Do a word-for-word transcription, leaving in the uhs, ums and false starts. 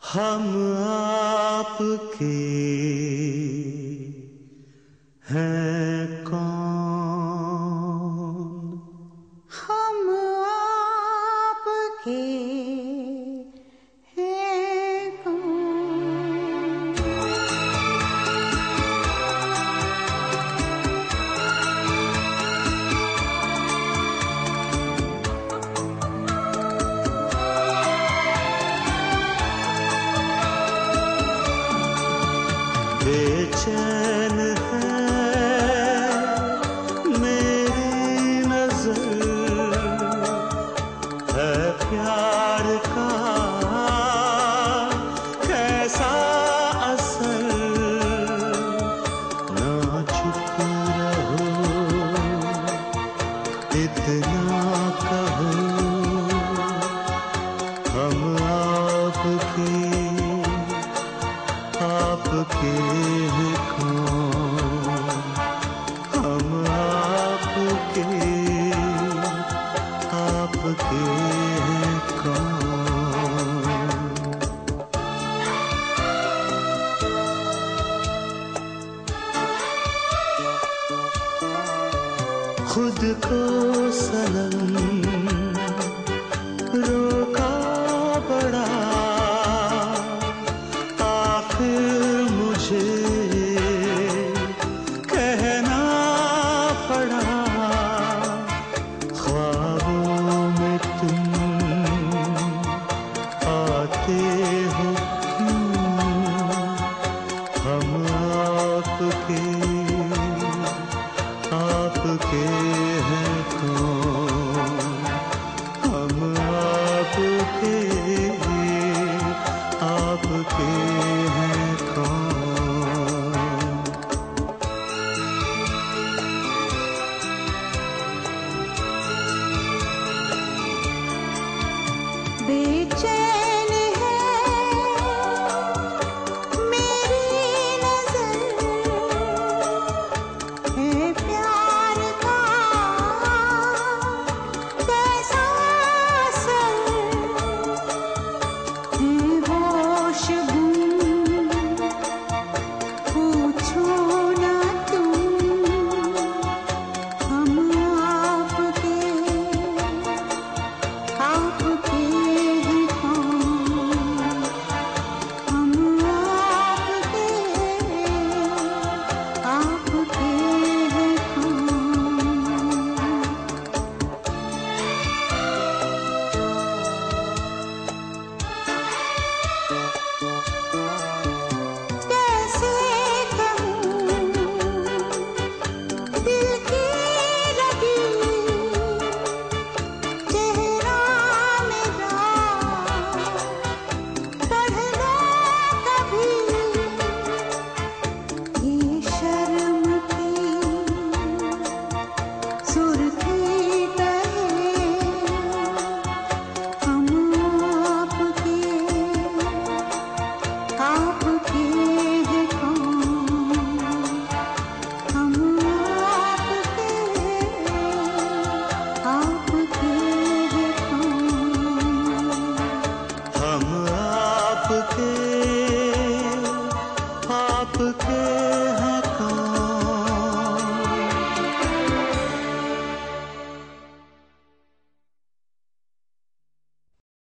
हम आपके हैं कौन। हम आपके हैं कौन। बेचैन है मेरी नजर, है प्यार का कैसा असर। ना चुप रहो, इतना कहो, हम आपके आपके हैं कौन। हम आपके आपके हैं कौन। खुद को सनम रोका बड़ा, मुझे कहना पड़ा। ख्वाबों में तुम आते